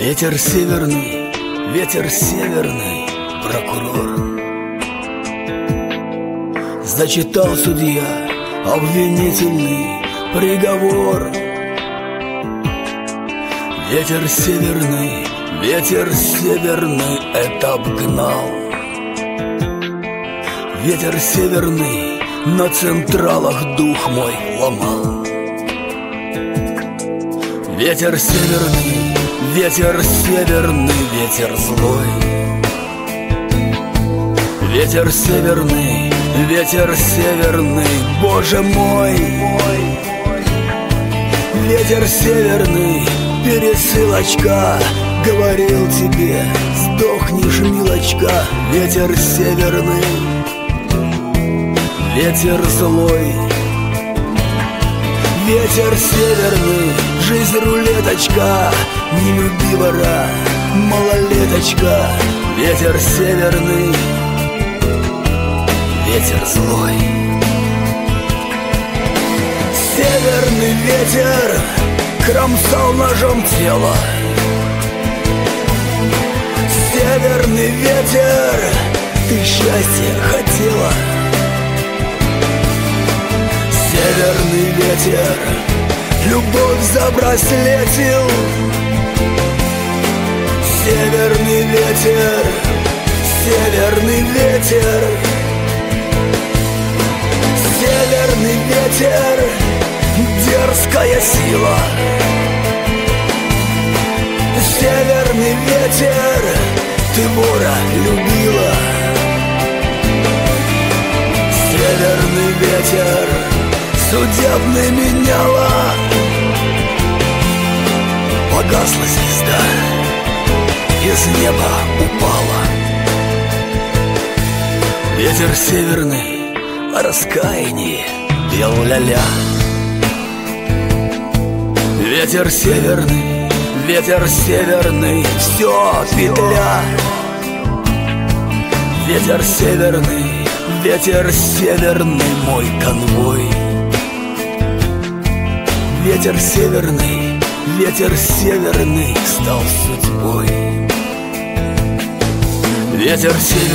ветер северный, прокурор. Зачитал судья обвинительный приговор. Ветер северный, этап гнал. Ветер северный на централах дух мой ломал. Ветер северный, ветер злой. Ветер северный, Боже мой. Ветер северный, пересылочка, говорил тебе, сдохнешь, милочка. Ветер северный, ветер злой. Ветер северный, жизнь рулеточка, не люби вора, малолеточка. Ветер северный, ветер злой. Северный ветер кромсал ножом тело. Северный ветер, ты счастья хотела. Северный ветер любовь забраслетил. Северный ветер, северный ветер. Северный ветер, дерзкая сила. Северный ветер, ты вора любила. Северный ветер судебный меняла. Погасла звезда, из неба упала. Ветер северный, раскаяние пел ля-ля. Ветер северный, все петля. Ветер северный, мой конвой. Ветер северный стал судьбой. Ветер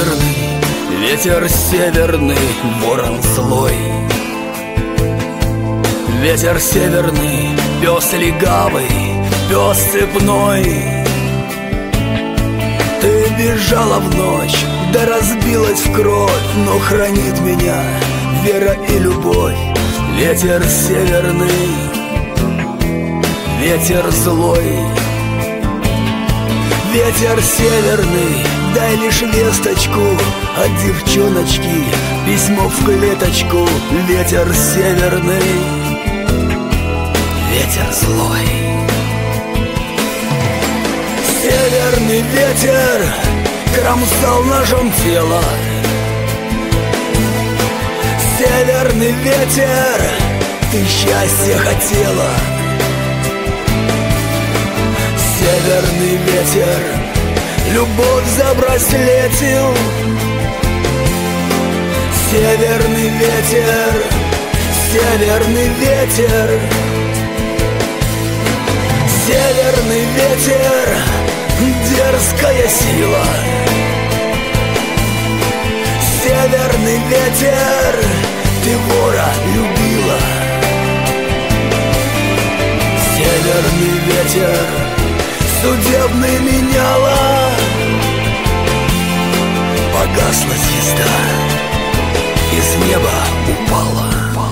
северный, ворон злой. Ветер северный, пес легавый, пес цепной. Ты бежала в ночь, да разбилась в кровь, но хранит меня вера и любовь. Ветер северный, ветер злой. Ветер северный, дай лишь весточку от девчоночки, письмо в клеточку. Ветер северный, ветер злой. Северный ветер кромсал ножом тело. Северный ветер, ты счастья хотела. Северный ветер любовь забраслетил. Северный ветер, северный ветер. Северный ветер, дерзкая сила. Северный ветер, ты вора любила. Северный ветер судебный меняла. Погасла звезда, из неба упала.